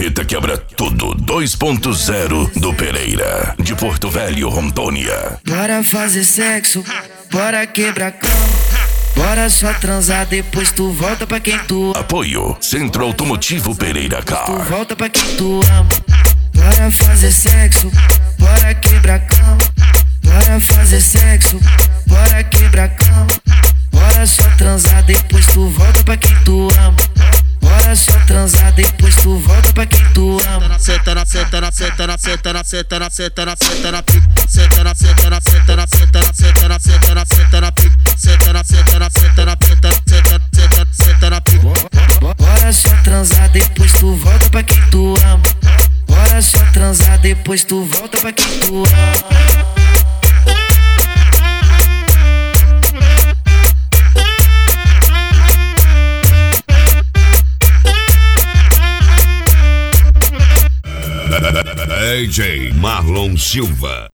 Marreta Quebra Tudo 2.0 do Pereira, de Porto Velho, Rondônia. Bora fazer sexo, bora quebrar cama, bora só transar, depois tu volta pra quem tu ama. Apoio Centro Automotivo Pereira Tu Car. volta pra quem tu ama. Bora fazer sexo, bora quebrar cama, bora fazer sexo, bora quebrar cama, bora só transar, depois tu volta pra quem tu ama. Bora só transar, depois tu volta pra quem tu ama. Senta na, senta na, senta na, senta na, senta na, senta na, senta na, senta na, senta na, senta na, senta na, senta na, senta na, senta na, senta na, senta na, senta na, senta na. Bora só transar, depois tu volta pra quem tu ama. Bora só transar, depois tu volta pra quem tu ama. DJ Marlon Silva.